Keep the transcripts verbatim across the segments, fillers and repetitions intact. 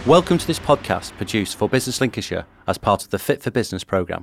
Welcome to this podcast produced for Business Lincolnshire as part of the Fit for Business programme.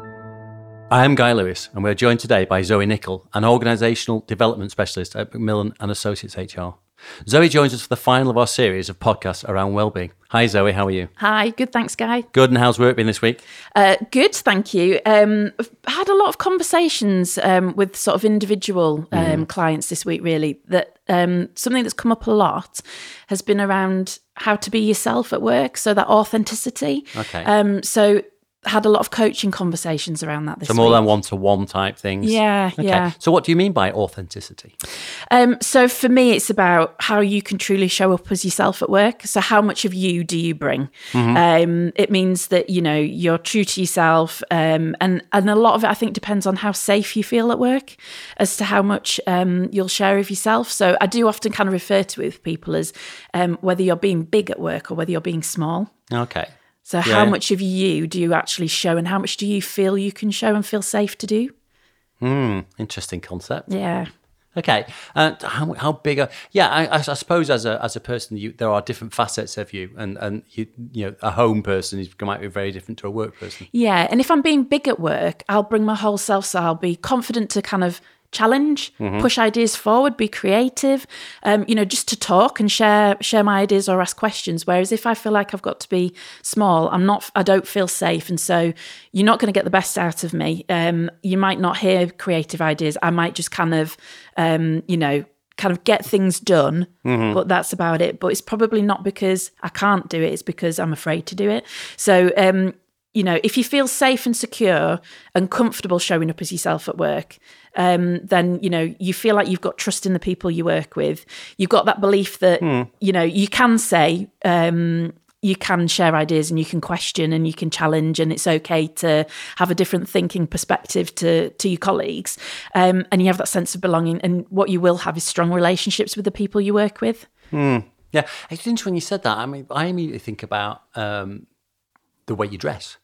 I am Guy Lewis, and we're joined today by Zoe Nicol, an organisational development specialist at Macmillan and Associates H R. Zoe joins us for the final of our series of podcasts around wellbeing. Hi Zoe, how are you? Hi, good, thanks Guy. Good, and how's work been this week? Uh, good, thank you. Um, I've had a lot of conversations um, with sort of individual um, mm. clients this week, really, that um, something that's come up a lot has been around how to be yourself at work, so that authenticity. Okay. Um, so had a lot of coaching conversations around that this week. So more week. than one-to-one type things? Yeah, okay. yeah. So what do you mean by authenticity? Um, so for me, it's about how you can truly show up as yourself at work. So how much of you do you bring? Mm-hmm. Um, it means that, you know, you're true to yourself. Um, and, and a lot of it, I think, depends on how safe you feel at work as to how much um, you'll share of yourself. So I do often kind of refer to it with people as um, whether you're being big at work or whether you're being small. Okay. So yeah. how much of you do you actually show, and how much do you feel you can show and feel safe to do? Hmm, interesting concept. Yeah. Okay. Uh, how how big are? Yeah, I, I suppose as a as a person, you, there are different facets of you, and and you you know a home person is might be very different to a work person. Yeah, and if I'm being big at work, I'll bring my whole self, so I'll be confident to kind of challenge, mm-hmm. push ideas forward, be creative, um, you know, just to talk and share share my ideas or ask questions. Whereas if I feel like I've got to be small, I'm not, I don't feel safe. And so you're not going to get the best out of me. Um, you might not hear creative ideas. I might just kind of, um, you know, kind of get things done, mm-hmm. but that's about it. But it's probably not because I can't do it. It's because I'm afraid to do it. So, um, you know, if you feel safe and secure and comfortable showing up as yourself at work, um, then, you know, you feel like you've got trust in the people you work with. You've got that belief that, mm. you know, you can say, um, you can share ideas and you can question and you can challenge, and it's okay to have a different thinking perspective to, to your colleagues. Um, and you have that sense of belonging. And what you will have is strong relationships with the people you work with. Mm. Yeah. It's interesting when you said that. I mean, I immediately think about um, the way you dress.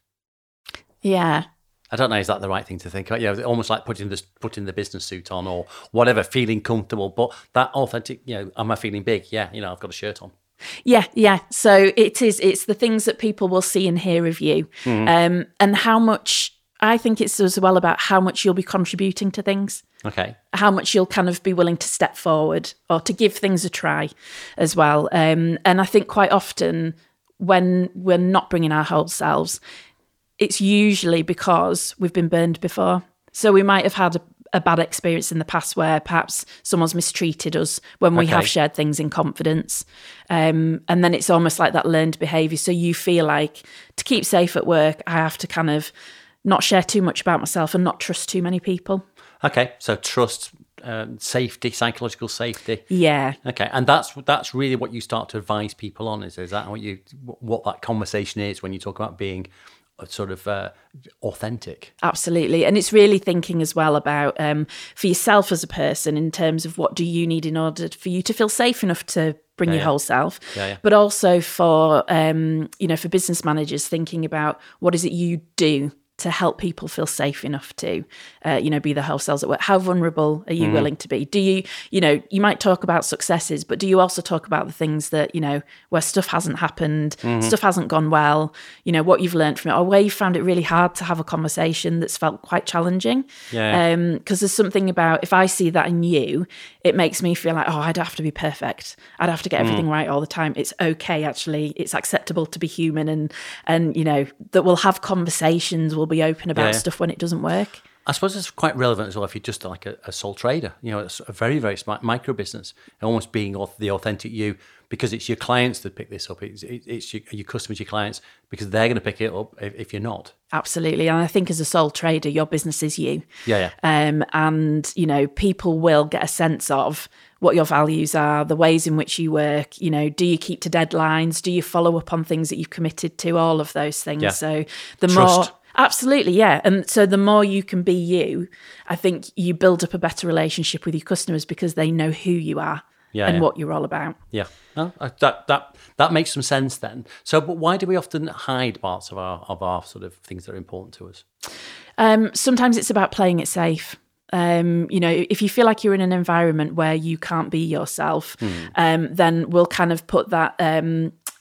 Yeah. I don't know, is that the right thing to think about? You know, almost like putting the, putting the business suit on or whatever, feeling comfortable. But that authentic, you know, am I feeling big? Yeah, you know, I've got a shirt on. Yeah, yeah. So it is, it's the things that people will see and hear of you. Mm-hmm. Um, and how much, I think it's as well about how much you'll be contributing to things. Okay. How much you'll kind of be willing to step forward or to give things a try as well. Um, and I think quite often when we're not bringing our whole selves, it's usually because we've been burned before. So we might have had a, a bad experience in the past where perhaps someone's mistreated us when we okay. have shared things in confidence. Um, and then it's almost like that learned behaviour. So you feel like to keep safe at work, I have to kind of not share too much about myself and not trust too many people. Okay, so trust, um, safety, psychological safety. Yeah. Okay, and that's that's really what you start to advise people on. Is is that what you what that conversation is when you talk about being sort of uh, authentic? Absolutely. And it's really thinking as well about um, for yourself as a person in terms of what do you need in order for you to feel safe enough to bring yeah, your yeah. whole self, yeah, yeah. but also for, um, you know, for business managers thinking about what is it you do to help people feel safe enough to, uh, you know, be the whole selves at work. How vulnerable are you mm. willing to be? Do you, you know, you might talk about successes, but do you also talk about the things that, you know, where stuff hasn't happened, mm-hmm. stuff hasn't gone well, you know, what you've learned from it, or where you found it really hard to have a conversation that's felt quite challenging? Yeah. Um, because there's something about, if I see that in you, it makes me feel like, oh, I'd have to be perfect. I'd have to get everything mm. right all the time. It's okay, actually. It's acceptable to be human, and, and you know, that we'll have conversations, we'll be open about yeah, yeah. stuff when it doesn't work. I suppose it's quite relevant as well if you're just like a, a sole trader, you know, it's a very, very smart micro business, almost being the authentic you, because it's your clients that pick this up. It's, it's your, your customers, your clients, because they're going to pick it up if, if you're not. Absolutely. And I think as a sole trader, your business is you. Yeah, yeah. Um, and, you know, people will get a sense of what your values are, the ways in which you work, you know, do you keep to deadlines? Do you follow up on things that you've committed to? All of those things. Yeah. So the Trust. more... Absolutely, yeah. And so the more you can be you, I think you build up a better relationship with your customers because they know who you are yeah, and yeah. what you're all about. Yeah, oh, that that that makes some sense then. So, but why do we often hide parts of our of our sort of things that are important to us? Um, sometimes it's about playing it safe. Um, you know, if you feel like you're in an environment where you can't be yourself, hmm. um, then we'll kind of put that... Um,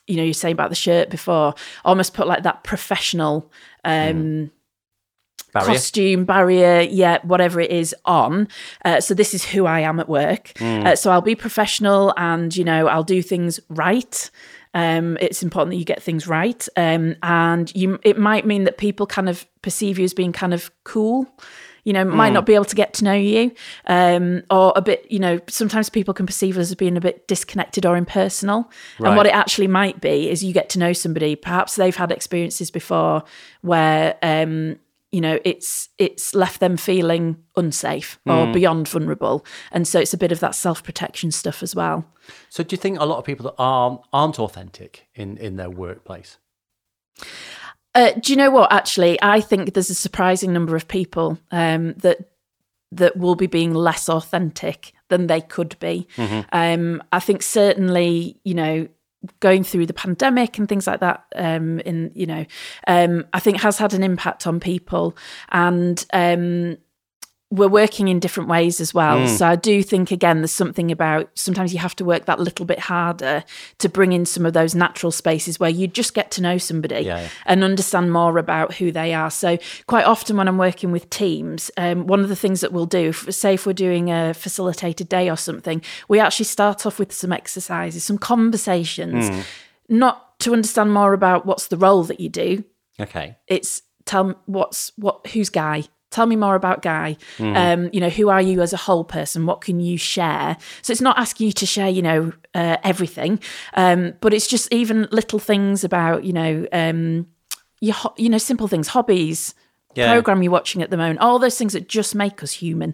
you know, you're saying about the shirt before, almost put like that professional um, mm. barrier. costume, barrier, yeah, whatever it is on. Uh, so this is who I am at work. Mm. Uh, so I'll be professional and, you know, I'll do things right. Um, it's important that you get things right. Um, and you, it might mean that people kind of perceive you as being kind of cool, you know, might mm. not be able to get to know you, um, or a bit, you know, sometimes people can perceive us as being a bit disconnected or impersonal. Right. And what it actually might be is you get to know somebody, perhaps they've had experiences before where, um, you know, it's it's left them feeling unsafe or mm. beyond vulnerable. And so it's a bit of that self-protection stuff as well. So do you think a lot of people that aren't, aren't authentic in, in their workplace? Uh, do you know what, actually? I think there's a surprising number of people um, that that will be being less authentic than they could be. Mm-hmm. Um, I think certainly, you know, going through the pandemic and things like that, um, in you know, um, I think has had an impact on people, and um, we're working in different ways as well. Mm. So I do think, again, there's something about sometimes you have to work that little bit harder to bring in some of those natural spaces where you just get to know somebody yeah, yeah. and understand more about who they are. So quite often when I'm working with teams, um, one of the things that we'll do, say if we're doing a facilitated day or something, we actually start off with some exercises, some conversations, mm. not to understand more about what's the role that you do. Okay. It's tell what's what who's Guy. Tell me more about Guy. Mm. Um, you know, who are you as a whole person? What can you share? So it's not asking you to share, you know, uh, everything, um, but it's just even little things about, you know, um, your, ho- you know, simple things, hobbies, yeah. program you're watching at the moment, all those things that just make us human.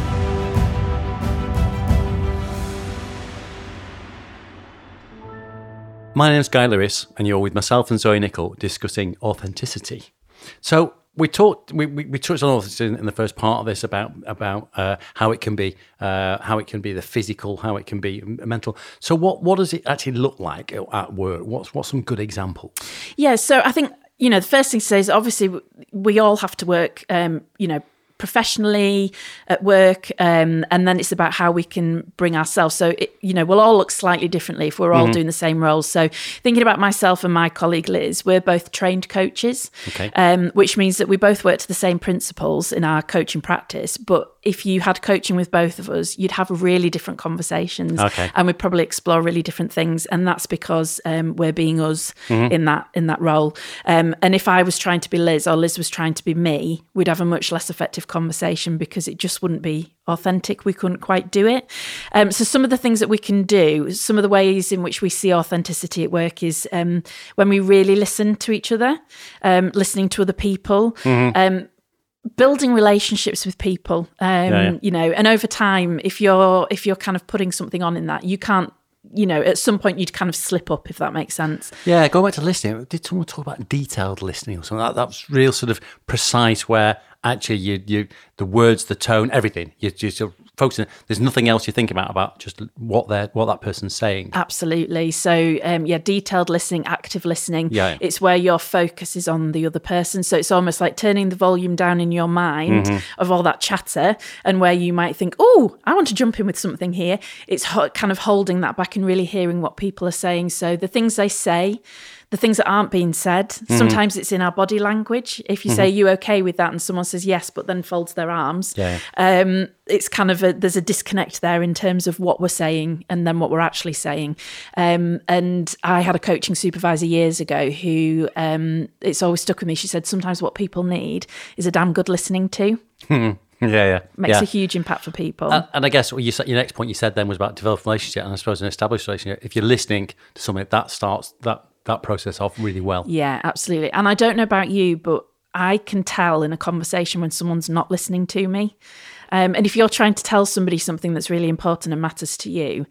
My name's Guy Lewis, and you're with myself and Zoe Nichol discussing authenticity. So we talked, we, we, we touched on all this in, in the first part of this about about uh, how it can be, uh, how it can be the physical, how it can be mental. So what what does it actually look like at work? What's what's some good example? Yeah, so I think, you know, the first thing to say is obviously we all have to work, um, you know, professionally at work, um, and then it's about how we can bring ourselves. So, it, you know, we'll all look slightly differently if we're all mm-hmm. doing the same roles. So thinking about myself and my colleague Liz, we're both trained coaches, okay. um, which means that we both work to the same principles in our coaching practice. But if you had coaching with both of us, you'd have really different conversations, okay. and we'd probably explore really different things. And that's because um, we're being us mm-hmm. in that in that role. Um, and if I was trying to be Liz or Liz was trying to be me, we'd have a much less effective conversation because it just wouldn't be authentic. We couldn't quite do it. Um, so some of the things that we can do, some of the ways in which we see authenticity at work is um, when we really listen to each other, um, listening to other people, mm-hmm. um, building relationships with people, um, yeah, yeah. you know, and over time, if you're if you're kind of putting something on in that, you can't, you know, at some point you'd kind of slip up, if that makes sense. Yeah, going back to listening, did someone talk about detailed listening or something? That, that was real sort of precise where actually you, you the words, the tone, everything, you just focusing. There's nothing else you think about, about just what they're, what that person's saying. Absolutely. So, um, yeah, detailed listening, active listening. Yeah. It's where your focus is on the other person. So it's almost like turning the volume down in your mind mm-hmm. of all that chatter, and where you might think, oh, I want to jump in with something here. It's ho- kind of holding that back and really hearing what people are saying. So the things they say, the things that aren't being said, mm-hmm. sometimes it's in our body language. If you mm-hmm. say, you okay with that? And someone says yes, but then folds their arms. Yeah. Um, it's kind of a, there's a disconnect there in terms of what we're saying and then what we're actually saying. Um, and I had a coaching supervisor years ago who, um, it's always stuck with me. She said, sometimes what people need is a damn good listening to. Yeah, yeah. Makes yeah. a huge impact for people. Uh, and I guess what you said, your next point you said then was about developing a relationship, and I suppose an established relationship. If you're listening to something, that starts that that process off really well. Yeah, absolutely. And I don't know about you, but I can tell in a conversation when someone's not listening to me. Um, and if you're trying to tell somebody something that's really important and matters to you,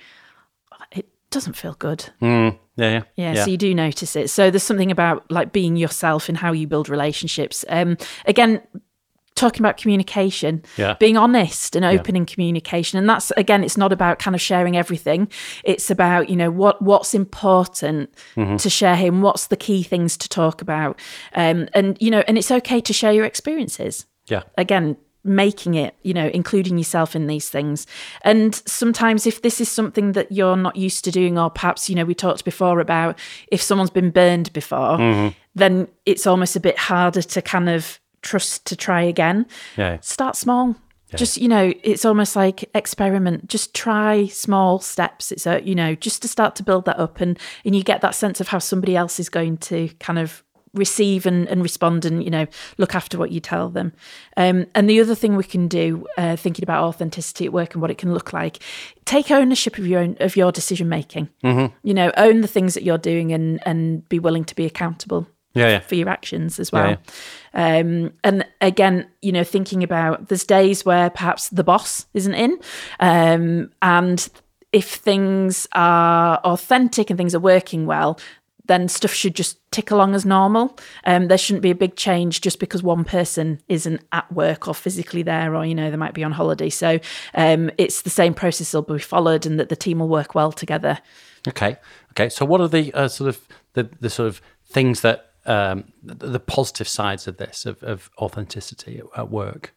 it doesn't feel good. Mm, yeah, yeah, yeah. Yeah, so you do notice it. So there's something about like being yourself and how you build relationships. Um, again, talking about communication, yeah. being honest and open yeah. in communication. And that's, again, it's not about kind of sharing everything. It's about, you know, what what's important mm-hmm. to share here and what's the key things to talk about. Um, and, you know, and it's okay to share your experiences. Yeah. Again, making it, you know, including yourself in these things. And sometimes if this is something that you're not used to doing, or perhaps, you know, we talked before about if someone's been burned before, mm-hmm. then it's almost a bit harder to kind of trust to try again. Yeah. Start small. Yeah. Just, you know, it's almost like experiment. Just try small steps. It's a, you know, just to start to build that up, and, and you get that sense of how somebody else is going to kind of receive and, and respond and, you know, look after what you tell them. Um, and the other thing we can do, uh, thinking about authenticity at work and what it can look like, take ownership of your own, of your decision making. Mm-hmm. You know, own the things that you're doing and and be willing to be accountable. Yeah, yeah. For your actions as well. Yeah, yeah. Um, and again, you know, thinking about there's days where perhaps the boss isn't in, um, and if things are authentic and things are working well, then stuff should just tick along as normal. Um, there shouldn't be a big change just because one person isn't at work or physically there, or, you know, they might be on holiday. So um, it's the same process will be followed, and that the team will work well together. Okay. Okay. So what are the uh, sort of the, the sort of things that um, the, the positive sides of this, of, of authenticity at, at work?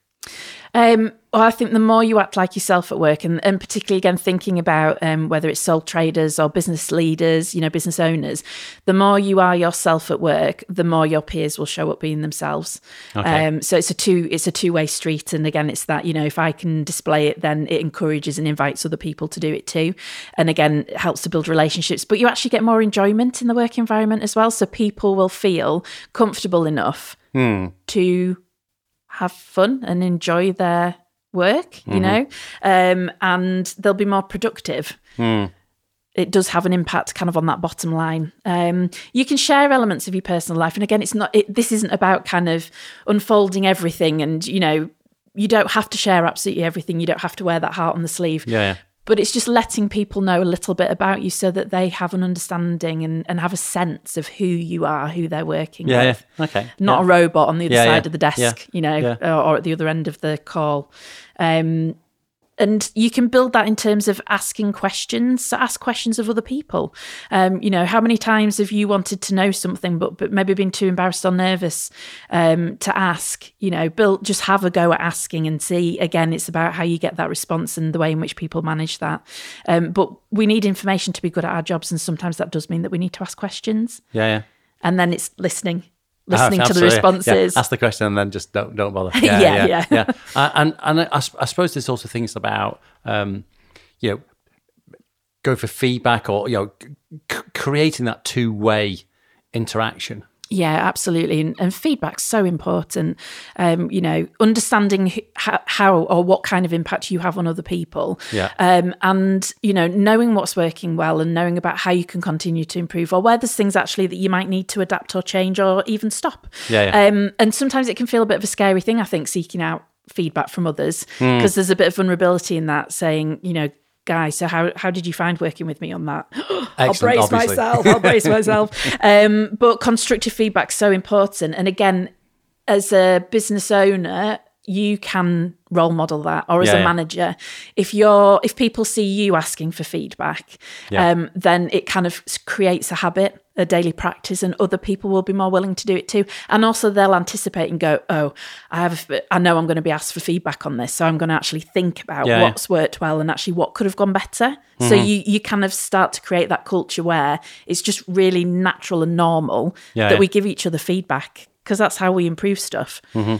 Um, well, I think the more you act like yourself at work, and, and particularly again thinking about um, whether it's sole traders or business leaders, you know, business owners, the more you are yourself at work, the more your peers will show up being themselves. Okay. Um, so it's a two it's a two way street, and again, it's that, you know, if I can display it, then it encourages and invites other people to do it too, and again, it helps to build relationships. But you actually get more enjoyment in the work environment as well, so people will feel comfortable enough hmm. to have fun and enjoy their work, you mm-hmm. know, um, and they'll be more productive. Mm. It does have an impact kind of on that bottom line. Um, you can share elements of your personal life. And again, it's not, it, this isn't about kind of unfolding everything, and, you know, you don't have to share absolutely everything. You don't have to wear that heart on the sleeve. Yeah, yeah. But it's just letting people know a little bit about you so that they have an understanding and, and have a sense of who you are, who they're working yeah, with. Yeah, okay. Not yeah. a robot on the other yeah, side yeah. of the desk, yeah. you know, yeah. or, or at the other end of the call. Um, and you can build that in terms of asking questions. So ask questions of other people. Um, you know, how many times have you wanted to know something, but but maybe been too embarrassed or nervous um, to ask? You know, build, just have a go at asking and see. Again, it's about how you get that response and the way in which people manage that. Um, but we need information to be good at our jobs, and sometimes that does mean that we need to ask questions. Yeah, yeah. And then it's listening. Listening oh, to the responses. Yeah. Ask the question and then just don't don't bother. Yeah, yeah, yeah. yeah. yeah. Uh, and and I, I suppose there's also things about um, you know, go for feedback, or, you know, c- creating that two way interaction. Yeah, absolutely. And, and feedback's so important. Um, you know, understanding how, how or what kind of impact you have on other people. Yeah. Um, and, you know, knowing what's working well and knowing about how you can continue to improve, or where there's things actually that you might need to adapt or change or even stop. Yeah, yeah. Um, and sometimes it can feel a bit of a scary thing, I think, seeking out feedback from others, because mm. there's a bit of vulnerability in that, saying, you know, guys, so how how did you find working with me on that? I'll brace obviously. myself, I'll brace myself. Um, but constructive feedback's so important. And again, as a business owner, you can role model that, or as yeah, a yeah. manager, if you're if people see you asking for feedback, yeah. um, then it kind of creates a habit, a daily practice, and other people will be more willing to do it too. And also they'll anticipate and go, oh, I have, I know I'm going to be asked for feedback on this, so I'm going to actually think about yeah, what's yeah. worked well and actually what could have gone better. Mm-hmm. So you you kind of start to create that culture where it's just really natural and normal yeah, that yeah. we give each other feedback, because that's how we improve stuff. Mm-hmm.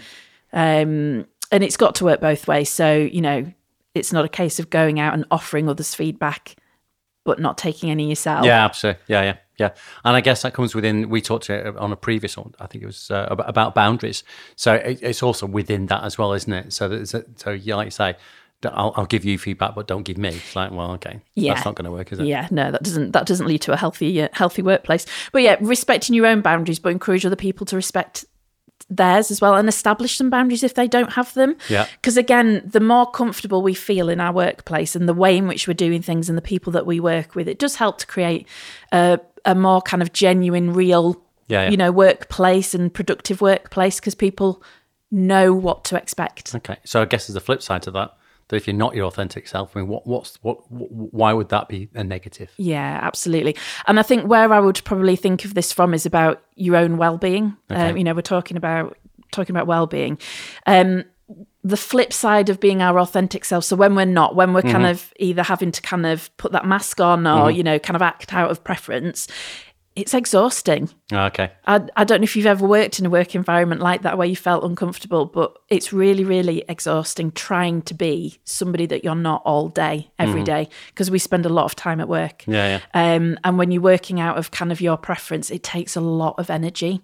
Um, and it's got to work both ways. So, you know, it's not a case of going out and offering others feedback, but not taking any yourself. Yeah, absolutely. Yeah, yeah, yeah. And I guess that comes within, we talked on a previous one, I think it was uh, about boundaries. So it, it's also within that as well, isn't it? So, that, so yeah, like you say, I'll, I'll give you feedback, but don't give me. It's like, well, okay, yeah. that's not going to work, is it? Yeah, no, that doesn't that doesn't lead to a healthy uh, healthy workplace. But yeah, respecting your own boundaries, but encourage other people to respect theirs as well, and establish some boundaries if they don't have them. Yeah. Because again, the more comfortable we feel in our workplace and the way in which we're doing things and the people that we work with, it does help to create a, a more kind of genuine, real, yeah, yeah. you know, workplace and productive workplace, because people know what to expect. Okay, so I guess there's a flip side to that. That if you're not your authentic self, I mean, what, what's, what, why would that be a negative? Yeah, absolutely. And I think where I would probably think of this from is about your own well-being. Okay. Um, you know, we're talking about talking about well-being. Um, the flip side of being our authentic self. So when we're not, when we're mm-hmm. kind of either having to kind of put that mask on or, mm-hmm. you know, kind of act out of preference, it's exhausting. Okay. I, I don't know if you've ever worked in a work environment like that where you felt uncomfortable, but it's really, really exhausting trying to be somebody that you're not all day, every mm. day, because we spend a lot of time at work. Yeah, yeah. Um, and when you're working out of kind of your preference, it takes a lot of energy.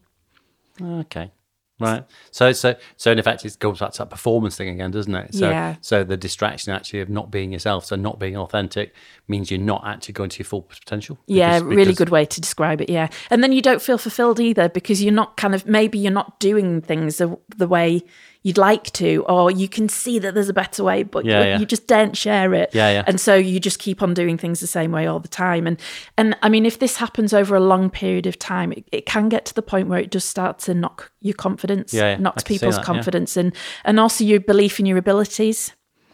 Okay. Right. So, so, so in effect, it goes back to that performance thing again, doesn't it? So, yeah. So the distraction actually of not being yourself, so not being authentic, means you're not actually going to your full potential. Because, yeah, really because... good way to describe it. Yeah, and then you don't feel fulfilled either because you're not kind of maybe you're not doing things the, the way you'd like to, or you can see that there's a better way, but yeah, you, yeah. you just daren't share it. Yeah, yeah. And so you just keep on doing things the same way all the time. And and I mean, if this happens over a long period of time, it, it can get to the point where it does start to knock your confidence, yeah, yeah. knocks people's that, confidence, yeah. and and also your belief in your abilities.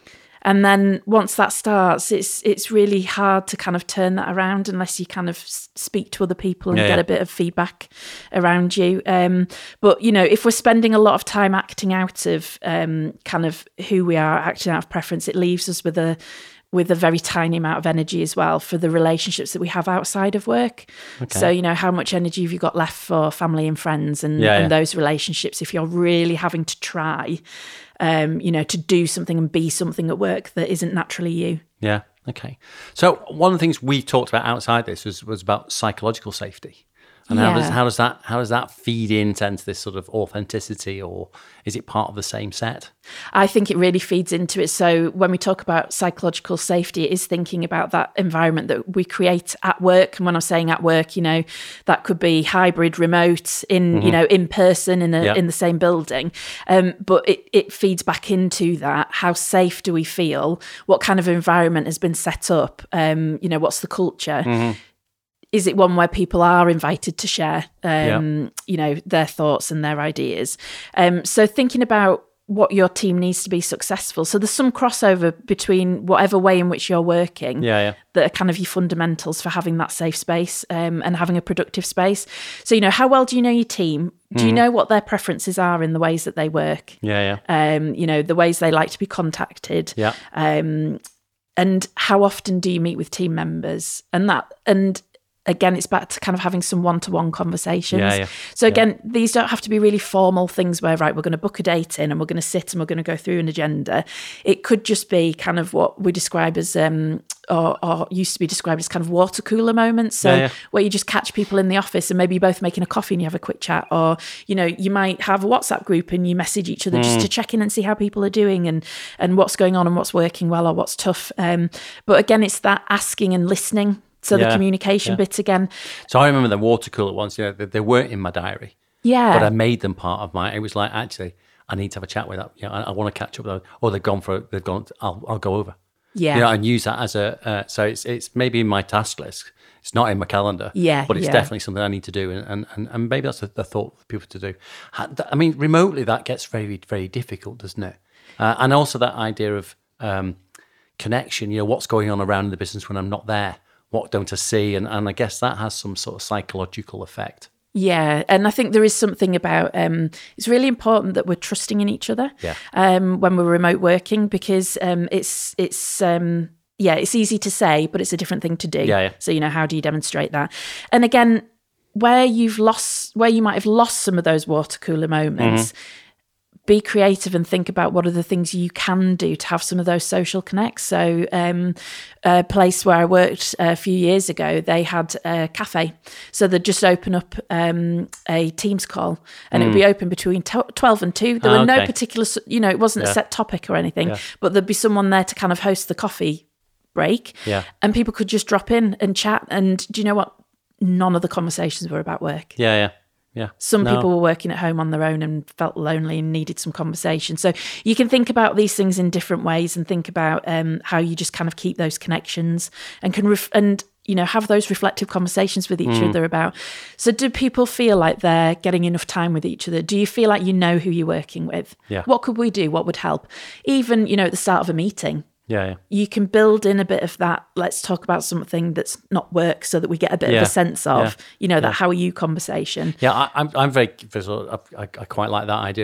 And then once that starts, it's it's really hard to kind of turn that around unless you kind of speak to other people and yeah, get yeah. a bit of feedback around you. Um, but, you know, if we're spending a lot of time acting out of um, kind of who we are, acting out of preference, it leaves us with a with a very tiny amount of energy as well for the relationships that we have outside of work. Okay. So, you know, how much energy have you got left for family and friends and, yeah, and yeah. those relationships if you're really having to try Um, you know, to do something and be something at work that isn't naturally you. Yeah. Okay. So one of the things we talked about outside this was was about psychological safety, and yeah. how does how does that how does that feed into, into this sort of authenticity, or is it part of the same set? I think it really feeds into it. So when we talk about psychological safety, it is thinking about that environment that we create at work. And when I'm saying at work, you know, that could be hybrid, remote, in mm-hmm. you know, in person, in a, yeah. in the same building. Um, but it, it feeds back into that. How safe do we feel? What kind of environment has been set up? Um, you know, what's the culture? Mm-hmm. Is it one where people are invited to share, um, yeah. you know, their thoughts and their ideas? Um, so thinking about what your team needs to be successful. So there's some crossover between whatever way in which you're working yeah, yeah. that are kind of your fundamentals for having that safe space um, and having a productive space. So, you know, how well do you know your team? Do mm-hmm. you know what their preferences are in the ways that they work? Yeah, yeah. Um, you know, the ways they like to be contacted. Yeah. Um, and how often do you meet with team members? And that, and again, it's back to kind of having some one-to-one conversations. Yeah, yeah. So again, yeah. these don't have to be really formal things where, right, we're going to book a date in and we're going to sit and we're going to go through an agenda. It could just be kind of what we describe as, um, or, or used to be described as kind of water cooler moments. So yeah, yeah. where you just catch people in the office and maybe you're both making a coffee and you have a quick chat, or, you know, you might have a WhatsApp group and you message each other mm. just to check in and see how people are doing and, and what's going on and what's working well or what's tough. Um, but again, it's that asking and listening. So yeah, the communication yeah. bit again. So I remember the water cooler ones, you know, they, they weren't in my diary. Yeah. But I made them part of my, it was like, actually, I need to have a chat with that. You know, I, I want to catch up with them. Or they've gone for, they've gone, I'll, I'll go over. Yeah. You know, and use that as a, uh, so it's it's maybe in my task list. It's not in my calendar. Yeah. But it's yeah. definitely something I need to do. And, and, and, and maybe that's a, a thought for people to do. I mean, remotely, that gets very, very difficult, doesn't it? Uh, and also that idea of um, connection, you know, what's going on around the business when I'm not there. What don't I see? And, and I guess that has some sort of psychological effect. Yeah. And I think there is something about, um, it's really important that we're trusting in each other yeah. um, when we're remote working, because um, it's, it's um, yeah, it's easy to say, but it's a different thing to do. Yeah, yeah. So, you know, how do you demonstrate that? And again, where you've lost, where you might have lost some of those water cooler moments, mm-hmm. be creative and think about what are the things you can do to have some of those social connects. So um, a place where I worked a few years ago, they had a cafe. So they'd just open up um, a Teams call and mm. it would be open between twelve and two. There oh, were no okay. particular, you know, it wasn't yeah. a set topic or anything, yeah. but there'd be someone there to kind of host the coffee break. Yeah. And people could just drop in and chat. And do you know what? None of the conversations were about work. Yeah, yeah. Yeah. Some no. people were working at home on their own and felt lonely and needed some conversation. So you can think about these things in different ways and think about um, how you just kind of keep those connections and can ref- and you know have those reflective conversations with each mm. other about. So do people feel like they're getting enough time with each other? Do you feel like you know who you're working with? Yeah. What could we do? What would help? Even you know at the start of a meeting. Yeah, yeah. You can build in a bit of that, let's talk about something that's not work so that we get a bit yeah. of a sense of, yeah. you know, that yeah. how are you conversation. Yeah, I, I'm I'm very, I, I quite like that idea of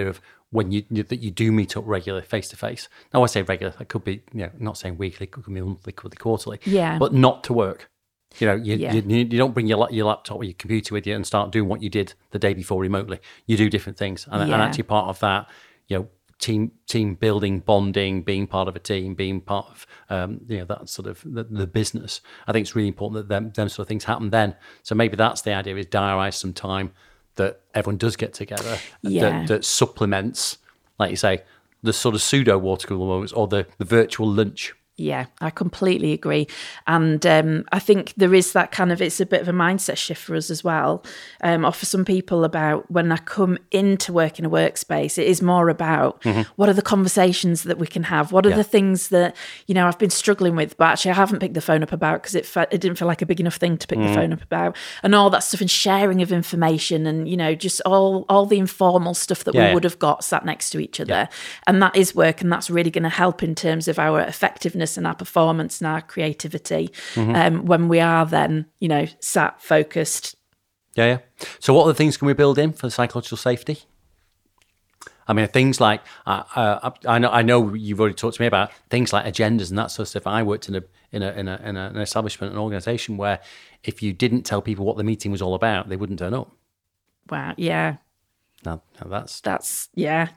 when you, you that you do meet up regularly face to face. Now I say regular, it could be, you know, not saying weekly, it could be monthly, could be quarterly. Yeah. But not to work. You know, you, Yeah. you you don't bring your your laptop or your computer with you and start doing what you did the day before remotely. You do different things, and, Yeah. and actually part of that, you know, team team building, bonding, being part of a team, being part of um, you know, that sort of the, the business. I think it's really important that them them sort of things happen then. So maybe that's the idea: is diarise some time that everyone does get together, Yeah. that, that supplements, like you say, the sort of pseudo water cooler moments or the, the virtual lunch. Yeah, I completely agree. And um, I think there is that kind of, it's a bit of a mindset shift for us as well. Um, or for some people about when I come into work in a workspace, it is more about mm-hmm. what are the conversations that we can have? What are yeah. the things that, you know, I've been struggling with, but actually I haven't picked the phone up about because it, fe- it didn't feel like a big enough thing to pick mm. the phone up about, and all that stuff, and sharing of information, and, you know, just all, all the informal stuff that yeah, we yeah. would have got sat next to each other. Yeah. And that is work, and that's really going to help in terms of our effectiveness and our performance and our creativity mm-hmm. um, when we are then, you know, sat focused. Yeah, yeah. So what other things can we build in for psychological safety? I mean, things like, uh, uh, I know I know you've already talked to me about things like agendas and that sort of stuff. I worked in a in a in, a, in a, an establishment, an organisation where if you didn't tell people what the meeting was all about, they wouldn't turn up. Wow, yeah. Now, now that's... That's, yeah.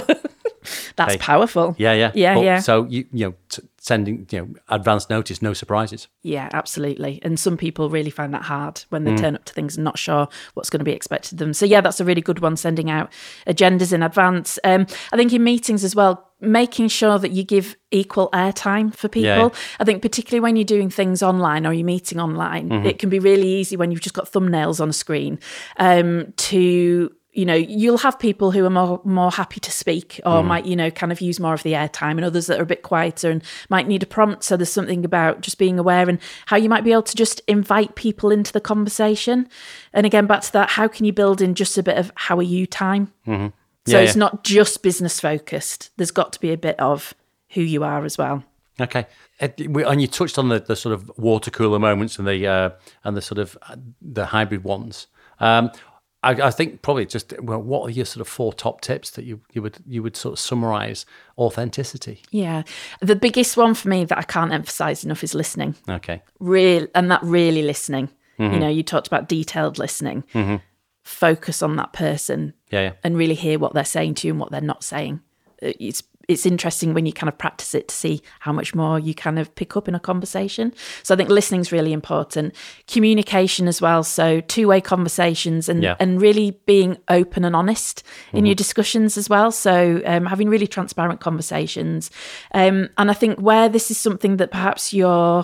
That's okay. powerful. Yeah, yeah. Yeah, but, yeah. So, you you know, t- sending, you know, advance notice, no surprises. Yeah, absolutely. And some people really find that hard when they mm. turn up to things and not sure what's going to be expected of them. So yeah, that's a really good one, sending out agendas in advance. Um, I think in meetings as well, making sure that you give equal airtime for people. Yeah. I think particularly when you're doing things online or you're meeting online, mm-hmm. it can be really easy when you've just got thumbnails on a screen um, to... You know, you'll have people who are more more happy to speak or mm. might, you know, kind of use more of the airtime, and others that are a bit quieter and might need a prompt. So there's something about just being aware and how you might be able to just invite people into the conversation. And again, back to that, how can you build in just a bit of how are you time? Mm-hmm. Yeah, so it's yeah. not just business focused. There's got to be a bit of who you are as well. Okay, and you touched on the, the sort of water cooler moments and the uh, and the sort of uh, the hybrid ones. Um, I, I think probably just, well, what are your sort of four top tips that you, you would you would sort of summarize authenticity? Yeah, the biggest one for me that I can't emphasize enough is listening. Okay, real and that really listening. Mm-hmm. You know, you talked about detailed listening. Mm-hmm. Focus on that person, yeah, yeah, and really hear what they're saying to you and what they're not saying. It's it's interesting when you kind of practice it to see how much more you kind of pick up in a conversation. So I think listening is really important. Communication as well. So two-way conversations and, yeah. and really being open and honest in mm-hmm. your discussions as well. So um, having really transparent conversations. Um, and I think where this is something that perhaps you're,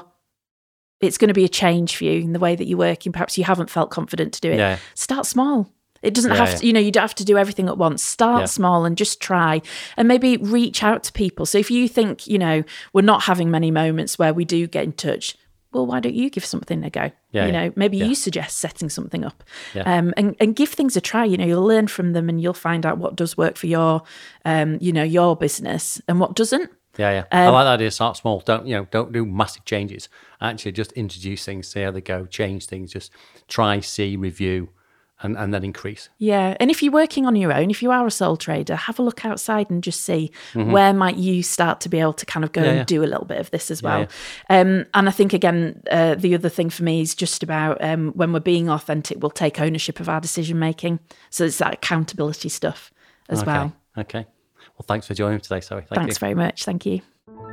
it's going to be a change for you in the way that you're working, perhaps you haven't felt confident to do it. Yeah. Start small. It doesn't yeah, have yeah. to, you know, you don't have to do everything at once. Start yeah. small and just try, and maybe reach out to people. So if you think, you know, we're not having many moments where we do get in touch, well, why don't you give something a go? Yeah, you know, yeah. maybe yeah. you suggest setting something up yeah. um, and, and give things a try. You know, you'll learn from them and you'll find out what does work for your, um, you know, your business and what doesn't. Yeah, yeah. Um, I like that idea. Start small. Don't, you know, don't do massive changes. Actually, just introduce things, see how they go, change things, just try, see, review. And, and then increase. Yeah. And if you're working on your own, if you are a sole trader, have a look outside and just see mm-hmm. where might you start to be able to kind of go yeah, and yeah. do a little bit of this as well. Yeah, yeah. Um, and I think, again, uh, the other thing for me is just about um, when we're being authentic, we'll take ownership of our decision making. So it's that accountability stuff as okay. well. Okay. Well, thanks for joining me today, Zoe. Thank Thanks you. very much. Thank you.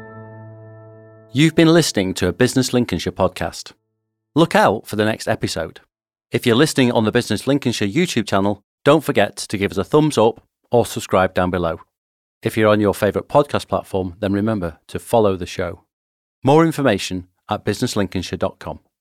You've been listening to a Business Lincolnshire podcast. Look out for the next episode. If you're listening on the Business Lincolnshire YouTube channel, don't forget to give us a thumbs up or subscribe down below. If you're on your favourite podcast platform, then remember to follow the show. More information at business lincolnshire dot com.